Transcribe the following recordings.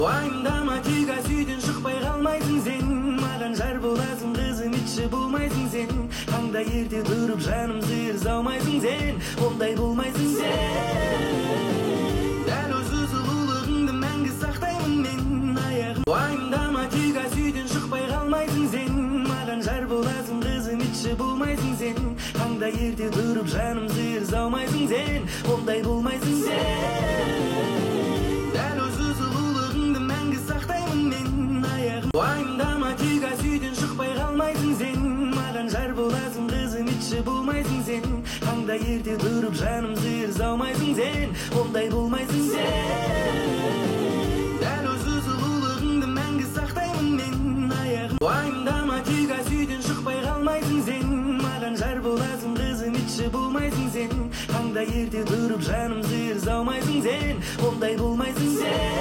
Уайымдама тек үйден шықпай қалмайсың сен, маған жар боласың қызым, итші болмайсың сен. Таңда ерте тұрып жаным сиыр саумайсың сен, ондай болмайсың сен. Дәл осы сұлулығыңды мәңгі сақтаймын мен аяғым. Уайымдама тек үйден шықпай қалмайсың сен, маған жар боласың қызым, итші болмайсың сен. Таңда ерте тұрып жаным сиыр саумайсың сен, ондай болмайсың сен. Дәл осы сұлулығыңды мәңгі сақтаймын мен аяғым. Уайымдама тек үйден шықпай қалмайсың сен, маған жар боласың қызым, итші болмайсың сен. Таңда ерте тұрып жаным сиыр саумайсың сен, ондай болмайсың сен. Дәл осы сұлулығыңды мәңгі сақтаймын мен аяғым. Уайымдама тек үйден шықпай қалмайсың сен, маған жар боласың қызым, итші болмайсың сен. Таңда ерте тұрып жаным сиыр саумайсың сен, ондай болмайсың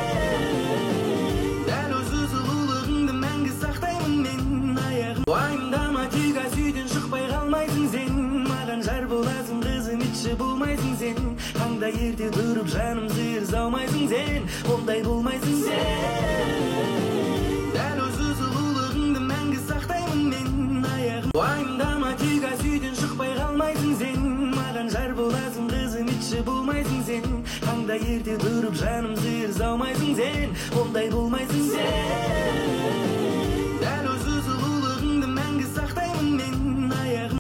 сен. Дәл осы сұлулығыңды мәңгі сақтаймын мен аяғым. Уайымдама тек үйден шықпай қалмайсың сен, маған жар боласың қызым, итші болмайсың сен. Таңда ерте тұрып жаным сиыр саумайсың сен, ондай болмайсың сен. Дәл осы сұлулығыңды мәңгі сақтаймын мен аяғым. Уайымдама тек үйден шықпай қалмайсың сен, маған жар боласың қызым, итші болмайсың сен. Таңда ерте тұрып жаным сиыр саумайсың сен, ондай болмайсың сен.